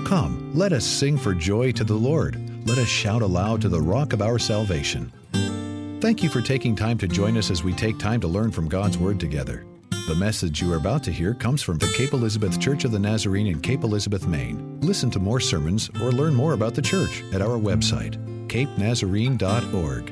Come, let us sing for joy to the Lord. Let us shout aloud to the rock of our salvation. Thank you for taking time to join us as we take time to learn from God's Word together. The message you are about to hear comes from the Cape Elizabeth Church of the Nazarene in Cape Elizabeth, Maine. Listen to more sermons or learn more about the church at our website, capenazarene.org.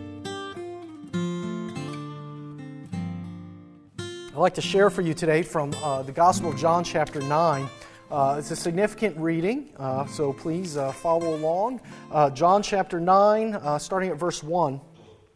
I'd like to share for you today from the Gospel of John chapter 9. It's a significant reading, so please follow along. John chapter 9, starting at verse 1. It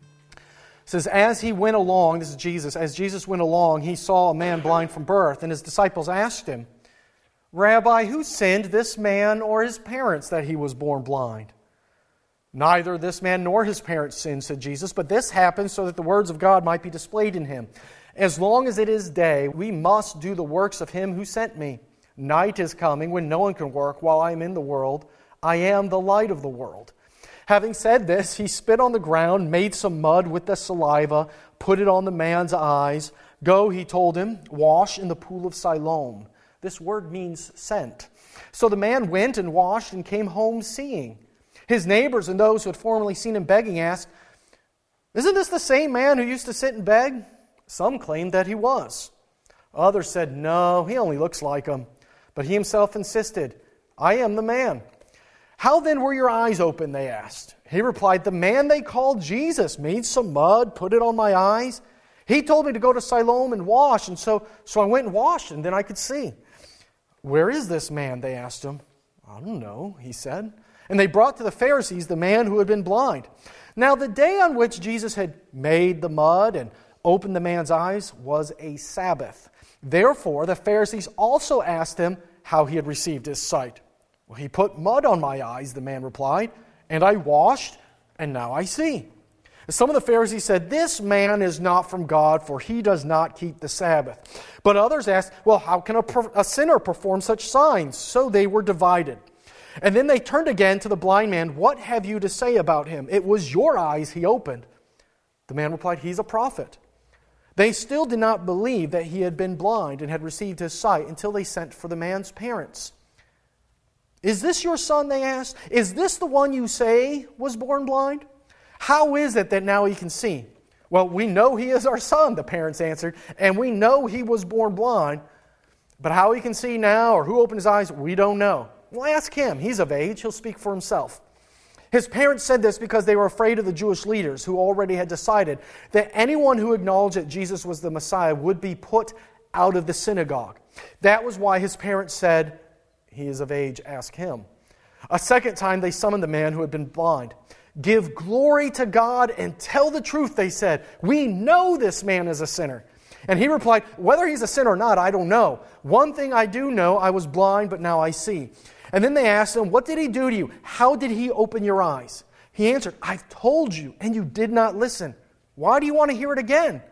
says, as he went along, this is Jesus, as Jesus went along, he saw a man blind from birth, and his disciples asked him, Rabbi, who sinned, this man or his parents, that he was born blind? Neither this man nor his parents sinned, said Jesus, but this happened so that the words of God might be displayed in him. As long as it is day, we must do the works of him who sent me. Night is coming when no one can work while I am in the world. I am the light of the world. Having said this, he spit on the ground, made some mud with the saliva, put it on the man's eyes. Go, he told him, wash in the pool of Siloam. This word means sent. So the man went and washed and came home seeing. His neighbors and those who had formerly seen him begging asked, Isn't this the same man who used to sit and beg? Some claimed that he was. Others said, No, he only looks like him. But he himself insisted, I am the man. How then were your eyes open, they asked. He replied, The man they called Jesus made some mud, put it on my eyes. He told me to go to Siloam and wash, and so I went and washed, and then I could see. Where is this man, they asked him. I don't know, he said. And they brought to the Pharisees the man who had been blind. Now the day on which Jesus had made the mud and opened the man's eyes was a Sabbath. Therefore, the Pharisees also asked him how he had received his sight. Well, he put mud on my eyes, the man replied, and I washed, and now I see. Some of the Pharisees said, This man is not from God, for he does not keep the Sabbath. But others asked, Well, how can a sinner perform such signs? So they were divided. And then they turned again to the blind man. What have you to say about him? It was your eyes he opened. The man replied, He's a prophet. They still did not believe that he had been blind and had received his sight until they sent for the man's parents. Is this your son, they asked? Is this the one you say was born blind? How is it that now he can see? Well, we know he is our son, the parents answered, and we know he was born blind. But how he can see now or who opened his eyes, we don't know. Well, ask him. He's of age. He'll speak for himself. His parents said this because they were afraid of the Jewish leaders who already had decided that anyone who acknowledged that Jesus was the Messiah would be put out of the synagogue. That was why his parents said, He is of age, ask him. A second time they summoned the man who had been blind. Give glory to God and tell the truth, they said. We know this man is a sinner. And he replied, Whether he's a sinner or not, I don't know. One thing I do know, I was blind, but now I see. And then they asked him, What did he do to you? How did he open your eyes? He answered, I've told you, and you did not listen. Why do you want to hear it again?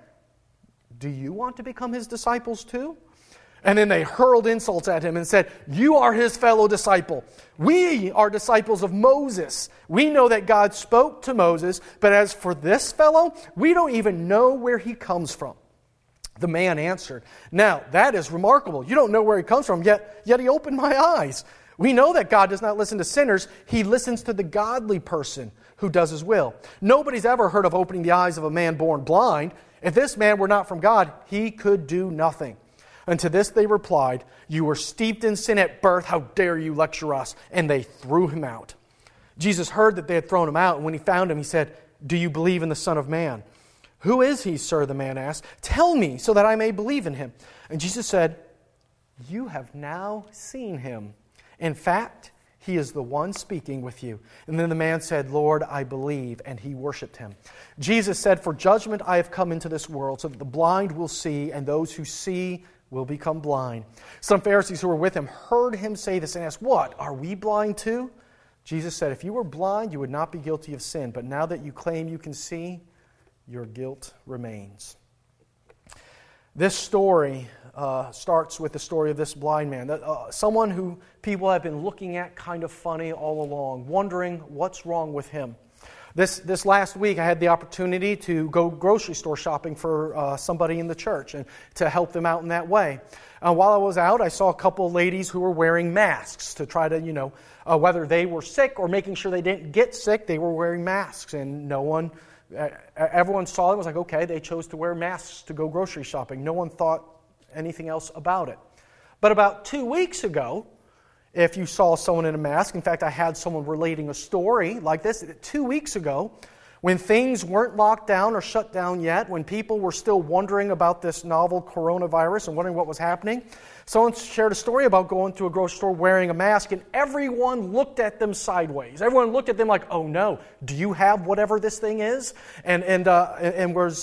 Do you want to become his disciples too? And then they hurled insults at him and said, You are his fellow disciple. We are disciples of Moses. We know that God spoke to Moses, but as for this fellow, we don't even know where he comes from. The man answered, Now, that is remarkable. You don't know where he comes from, yet he opened my eyes. We know that God does not listen to sinners. He listens to the godly person who does his will. Nobody's ever heard of opening the eyes of a man born blind. If this man were not from God, he could do nothing. And to this they replied, You were steeped in sin at birth. How dare you lecture us? And they threw him out. Jesus heard that they had thrown him out, and when he found him, he said, Do you believe in the Son of Man? Who is he, sir? The man asked. Tell me, so that I may believe in him. And Jesus said, You have now seen him. In fact, he is the one speaking with you. And then the man said, Lord, I believe, and he worshipped him. Jesus said, For judgment I have come into this world, so that the blind will see, and those who see will become blind. Some Pharisees who were with him heard him say this and asked, What, are we blind too? Jesus said, If you were blind, you would not be guilty of sin, but now that you claim you can see, your guilt remains. This story starts with the story of this blind man, someone who people have been looking at kind of funny all along, wondering what's wrong with him. This last week, I had the opportunity to go grocery store shopping for somebody in the church and to help them out in that way. While I was out, I saw a couple of ladies who were wearing masks to try to, whether they were sick or making sure they didn't get sick, they were wearing masks. And everyone saw it and was like, okay, they chose to wear masks to go grocery shopping. No one thought anything else about it. But about 2 weeks ago, if you saw someone in a mask, in fact, I had someone relating a story like this 2 weeks ago, when things weren't locked down or shut down yet, when people were still wondering about this novel coronavirus and wondering what was happening, someone shared a story about going to a grocery store wearing a mask, and everyone looked at them sideways. Everyone looked at them like, "Oh no, do you have whatever this thing is?" And was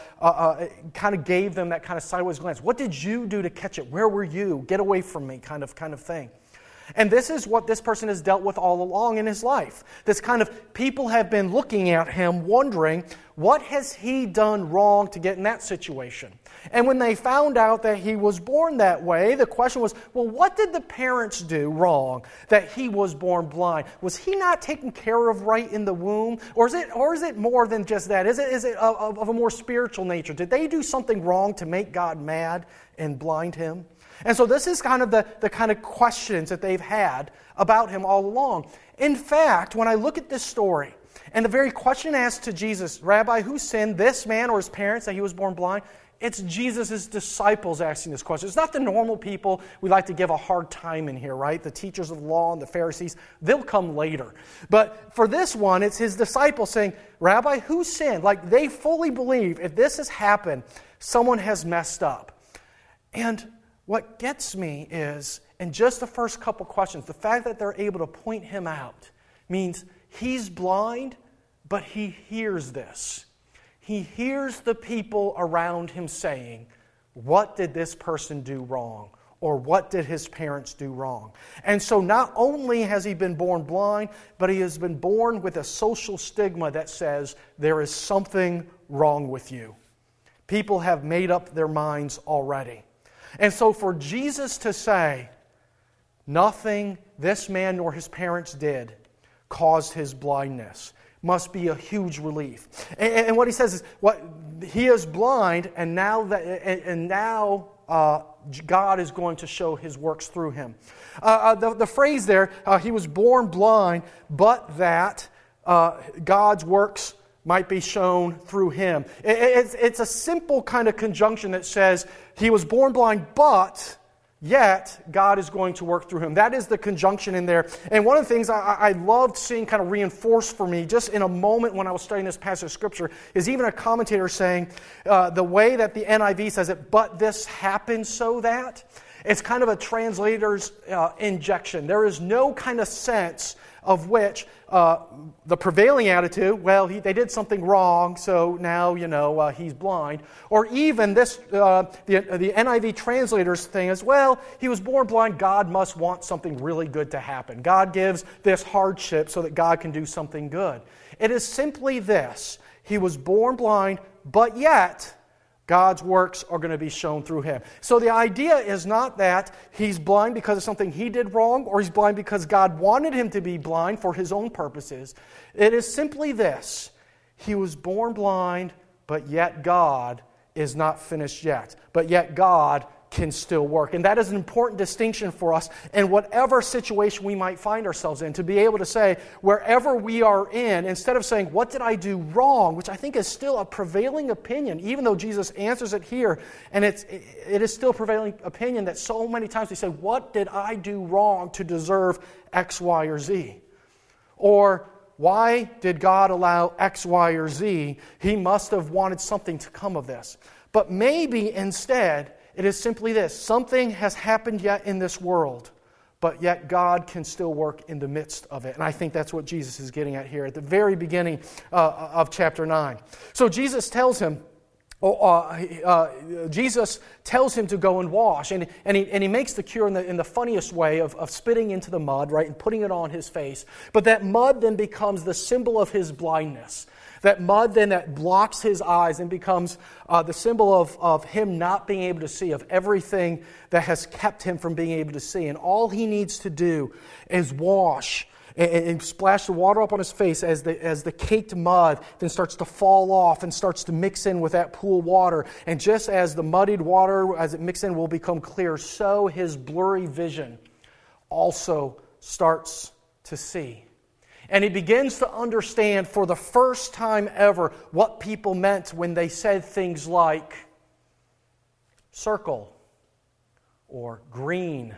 kind of gave them that kind of sideways glance. What did you do to catch it? Where were you? Get away from me, kind of thing. And this is what this person has dealt with all along in his life. This kind of people have been looking at him, wondering, what has he done wrong to get in that situation? And when they found out that he was born that way, the question was, well, what did the parents do wrong that he was born blind? Was he not taken care of right in the womb? Or is it more than just that? Is it of a more spiritual nature? Did they do something wrong to make God mad and blind him? And so this is kind of the kind of questions that they've had about him all along. In fact, when I look at this story, and the very question asked to Jesus, Rabbi, who sinned, this man or his parents, that he was born blind? It's Jesus' disciples asking this question. It's not the normal people we like to give a hard time in here, right? The teachers of the law and the Pharisees, they'll come later. But for this one, it's his disciples saying, Rabbi, who sinned? Like they fully believe if this has happened, someone has messed up. And what gets me is, in just the first couple questions, the fact that they're able to point him out means he's blind, but he hears this. He hears the people around him saying, what did this person do wrong? Or what did his parents do wrong? And so not only has he been born blind, but he has been born with a social stigma that says there is something wrong with you. People have made up their minds already. And so for Jesus to say, nothing this man nor his parents did caused his blindness, must be a huge relief. And what he says is, he is blind, and now God is going to show his works through him. The phrase there, he was born blind, but that God's works might be shown through him. It's a simple kind of conjunction that says he was born blind, but yet God is going to work through him. That is the conjunction in there. And one of the things I loved seeing kind of reinforced for me just in a moment when I was studying this passage of Scripture is even a commentator saying the way that the NIV says it, but this happened so that. It's kind of a translator's injection. There is no kind of sense of which the prevailing attitude, well, they did something wrong, so now, he's blind. Or even this, the NIV translator's thing is, well, he was born blind, God must want something really good to happen. God gives this hardship so that God can do something good. It is simply this. He was born blind, but yet God's works are going to be shown through him. So the idea is not that he's blind because of something he did wrong, or he's blind because God wanted him to be blind for his own purposes. It is simply this. He was born blind, but yet God is not finished yet. But yet God can still work. And that is an important distinction for us in whatever situation we might find ourselves in, to be able to say, wherever we are in, instead of saying, what did I do wrong, which I think is still a prevailing opinion, even though Jesus answers it here, and it is still a prevailing opinion that so many times we say, what did I do wrong to deserve X, Y, or Z? Or, why did God allow X, Y, or Z? He must have wanted something to come of this. But maybe instead, it is simply this. Something has happened yet in this world, but yet God can still work in the midst of it. And I think that's what Jesus is getting at here at the very beginning of chapter 9. So Jesus tells him, to go and wash. And he makes the cure in the funniest way of spitting into the mud, right, and putting it on his face. But that mud then becomes the symbol of his blindness. That mud then that blocks his eyes and becomes the symbol of him not being able to see, of everything that has kept him from being able to see. And all he needs to do is wash and splash the water up on his face as the caked mud then starts to fall off and starts to mix in with that pool water. And just as the muddied water, as it mixes in, will become clear, so his blurry vision also starts to see. And he begins to understand for the first time ever what people meant when they said things like circle or green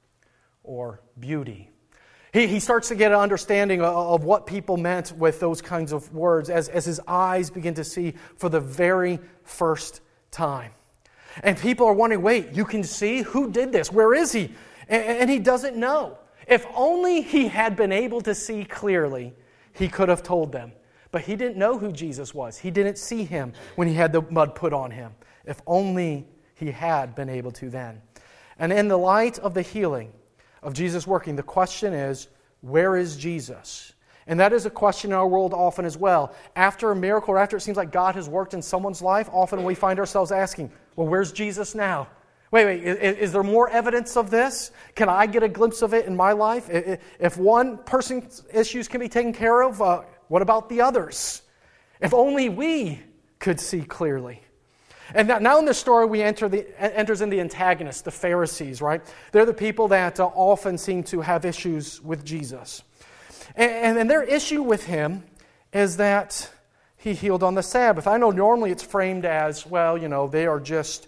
or beauty. He starts to get an understanding of what people meant with those kinds of words as his eyes begin to see for the very first time. And people are wondering, wait, you can see? Who did this? Where is he? And he doesn't know. If only he had been able to see clearly, he could have told them. But he didn't know who Jesus was. He didn't see him when he had the mud put on him. If only he had been able to then. And in the light of the healing of Jesus working, the question is, where is Jesus? And that is a question in our world often as well. After a miracle, or after it seems like God has worked in someone's life, often we find ourselves asking, well, where's Jesus now? Wait, is there more evidence of this? Can I get a glimpse of it in my life? If one person's issues can be taken care of, what about the others? If only we could see clearly. And now in this story, we enters in the antagonists, the Pharisees, right? They're the people that often seem to have issues with Jesus. And their issue with him is that he healed on the Sabbath. I know normally it's framed as, well, they are just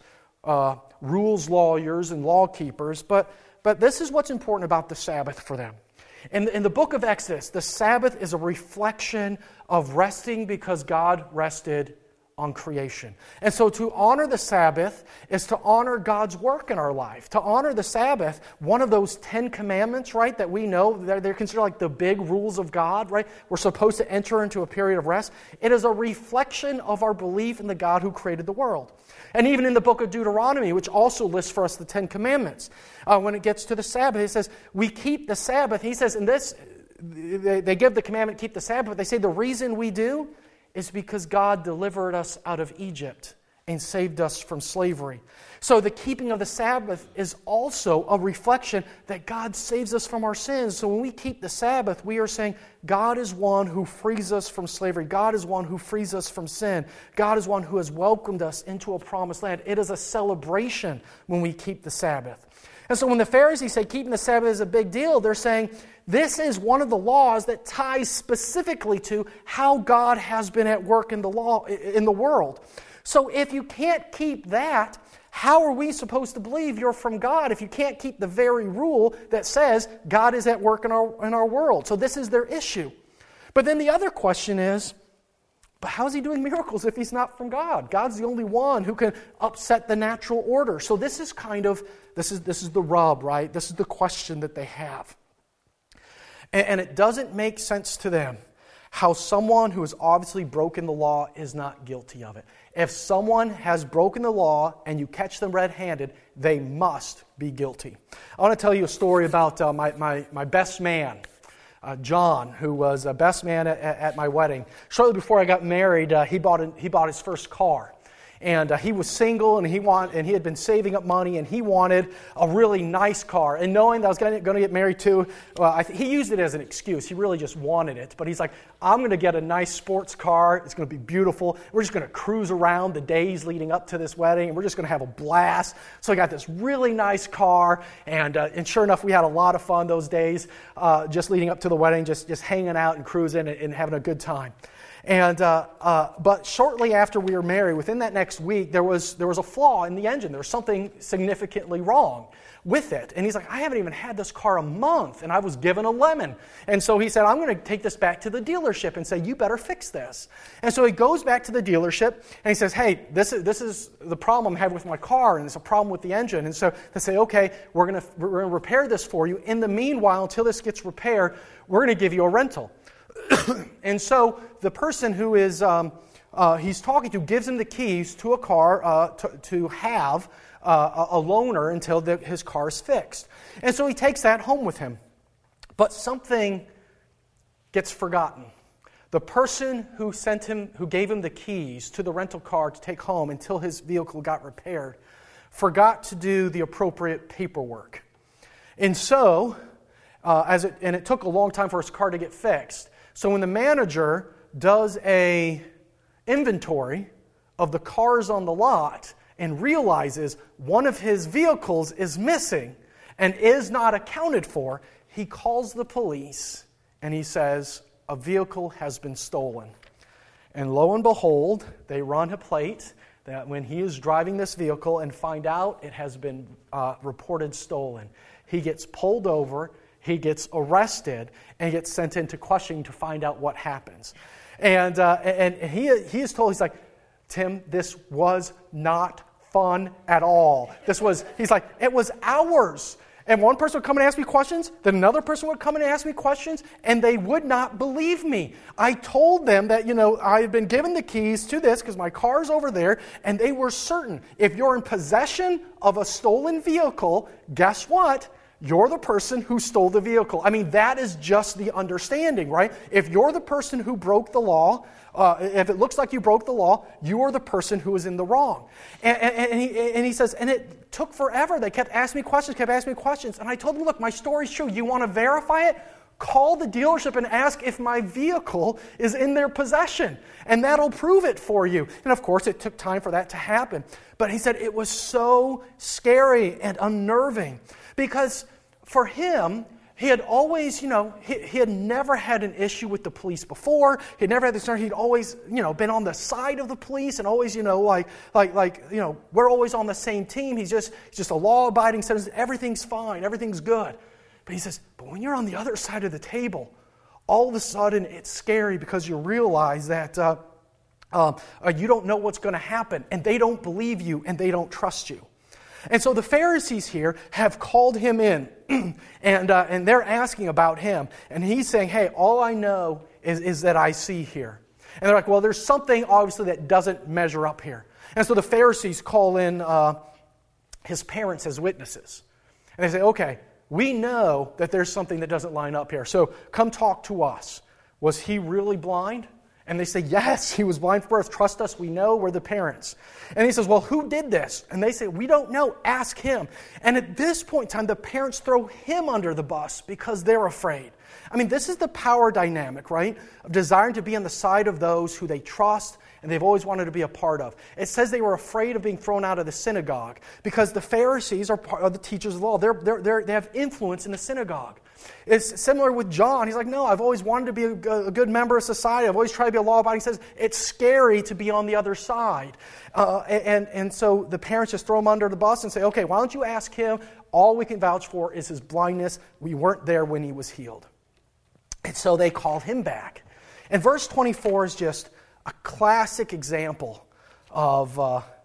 rules lawyers and law keepers, but this is what's important about the Sabbath for them. In the book of Exodus, the Sabbath is a reflection of resting because God rested on creation. And so to honor the Sabbath is to honor God's work in our life. To honor the Sabbath, one of those 10 commandments, right, that we know, they're considered like the big rules of God, right? We're supposed to enter into a period of rest. It is a reflection of our belief in the God who created the world. And even in the book of Deuteronomy, which also lists for us the 10 commandments, when it gets to the Sabbath, it says, we keep the Sabbath. He says, in this, they give the commandment, keep the Sabbath, but they say the reason we do is because God delivered us out of Egypt and saved us from slavery. So the keeping of the Sabbath is also a reflection that God saves us from our sins. So when we keep the Sabbath, we are saying God is one who frees us from slavery. God is one who frees us from sin. God is one who has welcomed us into a promised land. It is a celebration when we keep the Sabbath. And so when the Pharisees say keeping the Sabbath is a big deal, they're saying this is one of the laws that ties specifically to how God has been at work in the world. So if you can't keep that, how are we supposed to believe you're from God if you can't keep the very rule that says God is at work in our world? So this is their issue. But then the other question is, but how is he doing miracles if he's not from God? God's the only one who can upset the natural order. So this is the rub, right? This is the question that they have. And it doesn't make sense to them how someone who has obviously broken the law is not guilty of it. If someone has broken the law and you catch them red-handed, they must be guilty. I want to tell you a story about my best man, John, who was a best man at my wedding. Shortly before I got married, he bought his first car. And he was single, and he had been saving up money, and he wanted a really nice car. And knowing that I was going to get married too, he used it as an excuse. He really just wanted it. But he's like, I'm going to get a nice sports car. It's going to be beautiful. We're just going to cruise around the days leading up to this wedding, and we're just going to have a blast. So I got this really nice car, and sure enough, we had a lot of fun those days just leading up to the wedding, just hanging out and cruising and having a good time. And but shortly after we were married, within that next week, there was a flaw in the engine. There was something significantly wrong with it. And he's like, I haven't even had this car a month, and I was given a lemon. And so he said, I'm going to take this back to the dealership and say, you better fix this. And so he goes back to the dealership, and he says, hey, this is the problem I have with my car, and it's a problem with the engine. And so they say, okay, we're going to repair this for you. In the meanwhile, until this gets repaired, we're going to give you a rental. And so the person who is he's talking to gives him the keys to a car to have a loaner until his car is fixed. And so he takes that home with him. But something gets forgotten. the person who gave him the keys to the rental car to take home until his vehicle got repaired, forgot to do the appropriate paperwork. And so, it took a long time for his car to get fixed. So when the manager does a inventory of the cars on the lot and realizes one of his vehicles is missing and is not accounted for, he calls the police and he says, a vehicle has been stolen. And lo and behold, they run a plate that when he is driving this vehicle and find out it has been reported stolen, he gets pulled over, he gets arrested, and gets sent into questioning to find out what happens. And he is told, he's like, Tim, this was not fun at all. He's like, it was hours. And one person would come and ask me questions, then another person would come and ask me questions, and they would not believe me. I told them that, I had been given the keys to this because my car's over there, and they were certain. If you're in possession of a stolen vehicle, guess what? You're the person who stole the vehicle. I mean, that is just the understanding, right? If you're the person who broke the law, if it looks like you broke the law, you are the person who is in the wrong. And he says, and it took forever. They kept asking me questions. And I told them, look, my story's true. You want to verify it? Call the dealership and ask if my vehicle is in their possession. And that'll prove it for you. And of course, it took time for that to happen. But he said it was so scary and unnerving because for him, he had always, he had never had an issue with the police before. He had never had this. He'd always, been on the side of the police and always, we're always on the same team. He's just a law-abiding citizen. Everything's fine. Everything's good. But he says, but when you're on the other side of the table, all of a sudden it's scary because you realize that you don't know what's going to happen, and they don't believe you, and they don't trust you. And so the Pharisees here have called him in, and they're asking about him. And he's saying, hey, all I know is that I see here. And they're like, well, there's something obviously that doesn't measure up here. And so the Pharisees call in his parents as witnesses. And they say, okay, we know that there's something that doesn't line up here. So come talk to us. Was he really blind? And they say, yes, he was blind from birth. Trust us, we know, we're the parents. And he says, well, who did this? And they say, we don't know, ask him. And at this point in time, the parents throw him under the bus because they're afraid. I mean, this is the power dynamic, right? Of desiring to be on the side of those who they trust and they've always wanted to be a part of. It says they were afraid of being thrown out of the synagogue because the Pharisees are part of the teachers of the law. They have influence in the synagogue. It's similar with John. He's like, no, I've always wanted to be a good member of society. I've always tried to be a law-abiding. He says, it's scary to be on the other side. And so the parents just throw him under the bus and say, okay, why don't you ask him? All we can vouch for is his blindness. We weren't there when he was healed. And so they called him back. And verse 24 is just a classic example of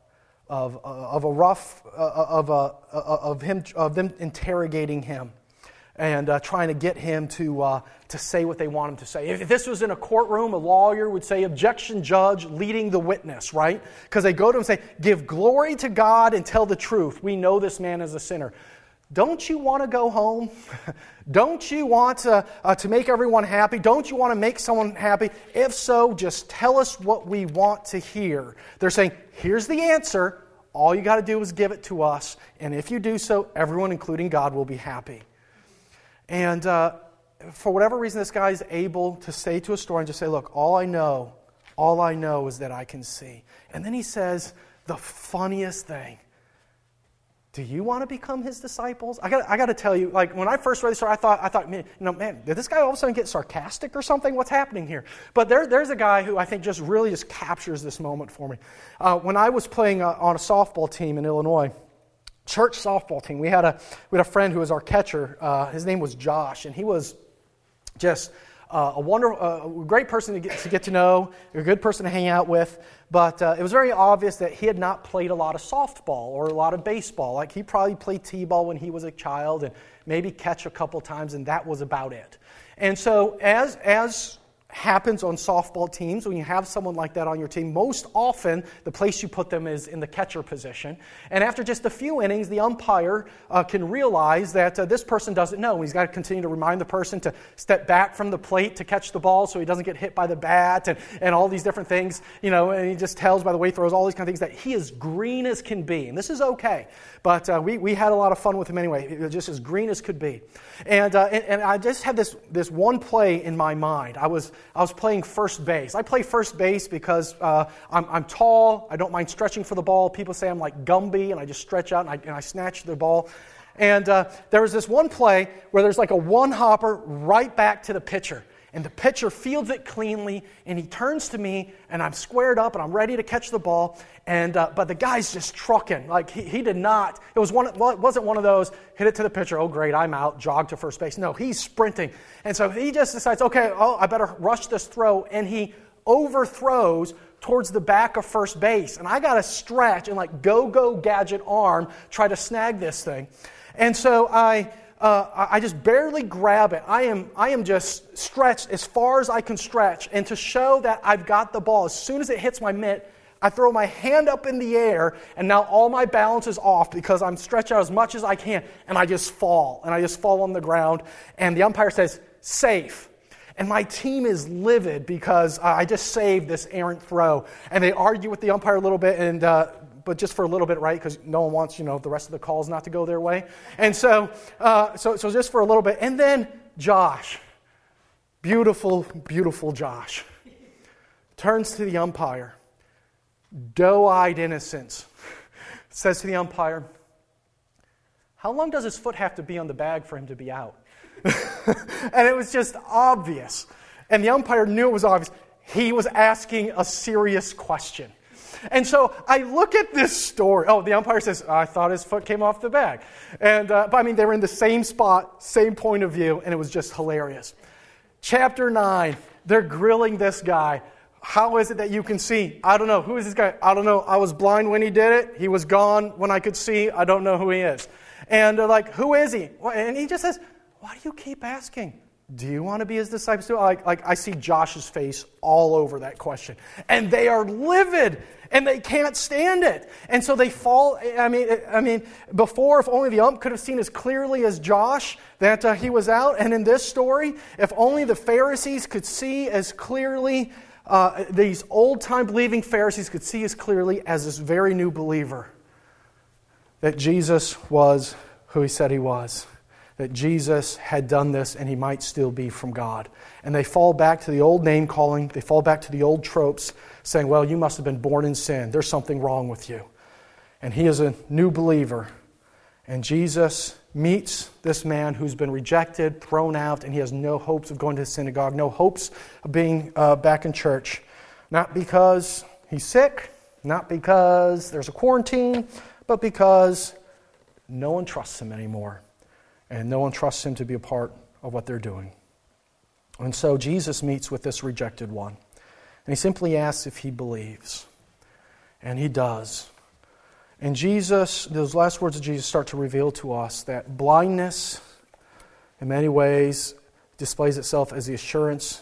them interrogating him and trying to get him to say what they want him to say. If this was in a courtroom, a lawyer would say, objection, judge, leading the witness, right? Because they go to him and say, give glory to God and tell the truth. We know this man is a sinner. Don't you want to go home? Don't you want to make everyone happy? Don't you want to make someone happy? If so, just tell us what we want to hear. They're saying, here's the answer. All you got to do is give it to us. And if you do so, everyone, including God, will be happy. And for whatever reason, this guy is able to say to a story and just say, look, all I know is that I can see. And then he says the funniest thing. Do you want to become his disciples? I got to tell you, like when I first read this story, I thought, man, did this guy all of a sudden get sarcastic or something? What's happening here? But there's a guy who I think just really just captures this moment for me. When I was playing on a softball team in Illinois, church softball team, we had a friend who was our catcher. His name was Josh, and he was just a wonderful, great person to get to know, a good person to hang out with. But it was very obvious that he had not played a lot of softball or a lot of baseball. Like he probably played t-ball when he was a child and maybe catch a couple times, and that was about it. And so as happens on softball teams when you have someone like that on your team. Most often, the place you put them is in the catcher position. And after just a few innings, the umpire can realize that this person doesn't know. He's got to continue to remind the person to step back from the plate to catch the ball so he doesn't get hit by the bat and all these different things. And he just tells by the way he throws all these kind of things that he is green as can be. And this is okay. But we had a lot of fun with him anyway, just as green as could be. And I just had this one play in my mind. I was playing first base. I play first base because I'm tall. I don't mind stretching for the ball. People say I'm like Gumby, and I just stretch out and I snatch the ball. And there was this one play where there's like a one-hopper right back to the pitcher. And the pitcher fields it cleanly, and he turns to me, and I'm squared up, and I'm ready to catch the ball. And but the guy's just trucking. Like he did not. It wasn't one of those hit it to the pitcher. Oh great, I'm out. Jog to first base. No, he's sprinting, and so he just decides, okay, I better rush this throw, and he overthrows towards the back of first base, and I got to stretch and like go gadget arm try to snag this thing, and so I just barely grab it. I am just stretched as far as I can stretch. And to show that I've got the ball, as soon as it hits my mitt, I throw my hand up in the air, and now all my balance is off because I'm stretched out as much as I can, and I just fall. And I just fall on the ground, and the umpire says, safe. And my team is livid because I just saved this errant throw. And they argue with the umpire a little bit, and but just for a little bit, right? Because no one wants, the rest of the calls not to go their way. And so just for a little bit. And then Josh, beautiful, beautiful Josh, turns to the umpire, doe-eyed innocence, says to the umpire, how long does his foot have to be on the bag for him to be out? And it was just obvious. And the umpire knew it was obvious. He was asking a serious question. And so I look at this story. Oh, the umpire says, I thought his foot came off the bag. And but they were in the same spot, same point of view, and it was just hilarious. Chapter 9, they're grilling this guy. How is it that you can see? I don't know. Who is this guy? I don't know. I was blind when he did it. He was gone when I could see. I don't know who he is. And they're like, who is he? And he just says, why do you keep asking? Do you want to be his disciples too? Like I see Josh's face all over that question. And they are livid. And they can't stand it. And so they fall. I mean, before, if only the ump could have seen as clearly as Josh that he was out. And in this story, if only the Pharisees could see as clearly, these old-time believing Pharisees could see as clearly as this very new believer, that Jesus was who he said he was. That Jesus had done this and he might still be from God. And they fall back to the old name-calling. They fall back to the old tropes, saying, well, you must have been born in sin. There's something wrong with you. And he is a new believer. And Jesus meets this man who's been rejected, thrown out, and he has no hopes of going to the synagogue, no hopes of being back in church. Not because he's sick, not because there's a quarantine, but because no one trusts him anymore. And no one trusts him to be a part of what they're doing. And so Jesus meets with this rejected one. And he simply asks if he believes. And he does. And Jesus, those last words of Jesus start to reveal to us that blindness, in many ways, displays itself as the assurance.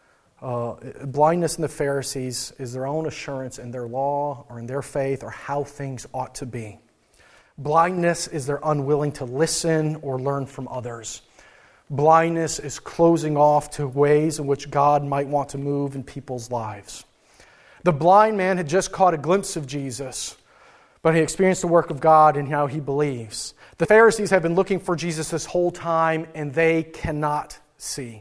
Blindness in the Pharisees is their own assurance in their law or in their faith or how things ought to be. Blindness is they're unwilling to listen or learn from others. Blindness is closing off to ways in which God might want to move in people's lives. The blind man had just caught a glimpse of Jesus, but he experienced the work of God and how he believes. The Pharisees have been looking for Jesus this whole time, and they cannot see.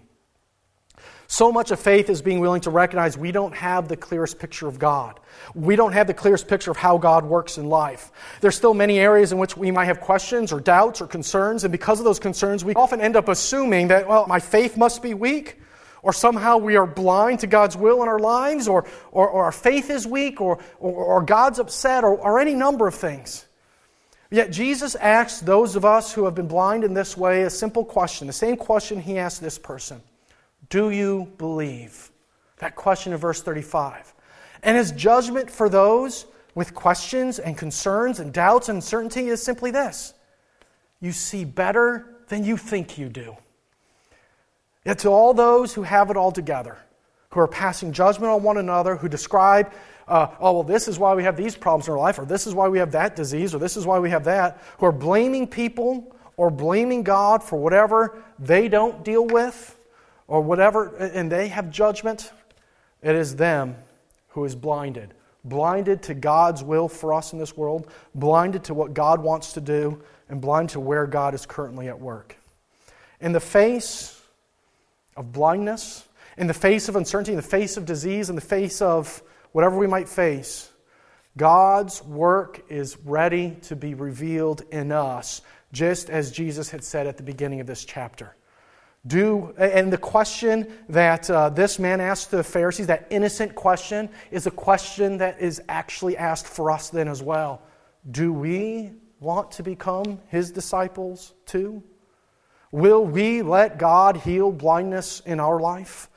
So much of faith is being willing to recognize we don't have the clearest picture of God. We don't have the clearest picture of how God works in life. There's still many areas in which we might have questions or doubts or concerns, and because of those concerns, we often end up assuming that, well, my faith must be weak, or somehow we are blind to God's will in our lives, or our faith is weak, or God's upset, or any number of things. Yet Jesus asks those of us who have been blind in this way a simple question, the same question he asked this person. Do you believe? That question in verse 35. And his judgment for those with questions and concerns and doubts and uncertainty is simply this. You see better than you think you do. Yet to all those who have it all together, who are passing judgment on one another, who describe, this is why we have these problems in our life, or this is why we have that disease, or this is why we have that, who are blaming people or blaming God for whatever they don't deal with, or whatever, and they have judgment. It is them who is blinded to God's will for us in this world, blinded to what God wants to do, and blind to where God is currently at work. In the face of blindness, in the face of uncertainty, in the face of disease, in the face of whatever we might face, God's work is ready to be revealed in us, just as Jesus had said at the beginning of this chapter. And the question that this man asked the Pharisees, that innocent question, is a question that is actually asked for us then as well. Do we want to become His disciples too? Will we let God heal blindness in our life?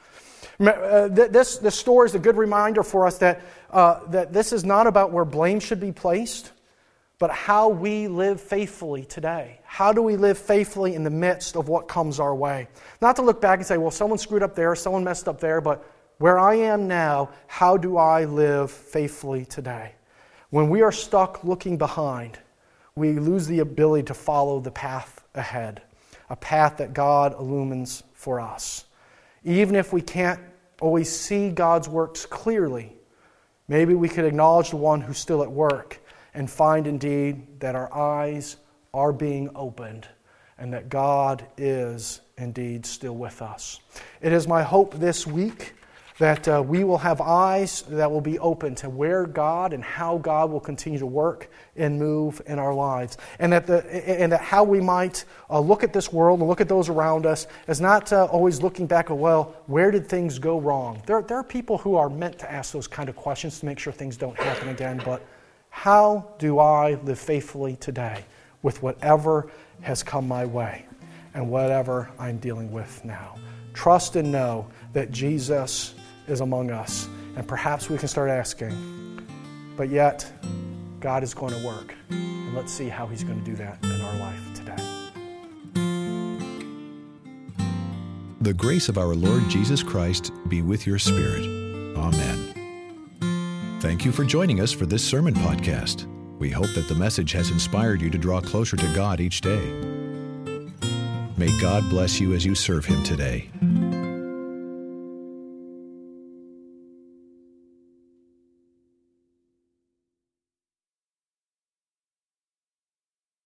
This story is a good reminder for us that this is not about where blame should be placed, but how we live faithfully today. How do we live faithfully in the midst of what comes our way? Not to look back and say, well, someone screwed up there, someone messed up there, but where I am now, how do I live faithfully today? When we are stuck looking behind, we lose the ability to follow the path ahead, a path that God illumines for us. Even if we can't always see God's works clearly, maybe we could acknowledge the one who's still at work and find indeed that our eyes are being opened and that God is indeed still with us. It is my hope this week that we will have eyes that will be open to where God and how God will continue to work and move in our lives. And that how we might look at this world and look at those around us as not always looking back at, well, where did things go wrong? There are people who are meant to ask those kind of questions to make sure things don't happen again, but how do I live faithfully today with whatever has come my way and whatever I'm dealing with now? Trust and know that Jesus is among us. And perhaps we can start asking, but yet God is going to work. And let's see how He's going to do that in our life today. The grace of our Lord Jesus Christ be with your spirit. Amen. Thank you for joining us for this sermon podcast. We hope that the message has inspired you to draw closer to God each day. May God bless you as you serve Him today.